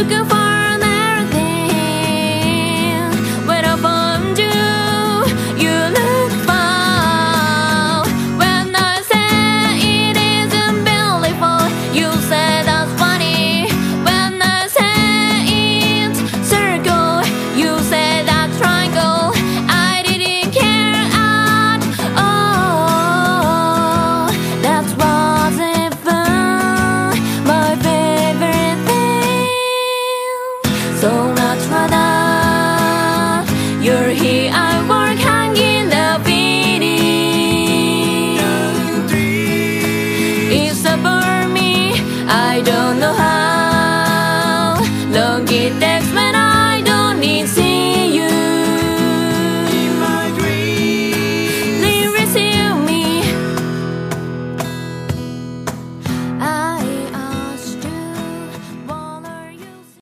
looking for another thing. When I found you, you look fine. When I say it isn't beautiful, you say that's funny. When I say it's circle, you say that's triangle. I didn't care at all. That wasn't fun, my favorite thing. So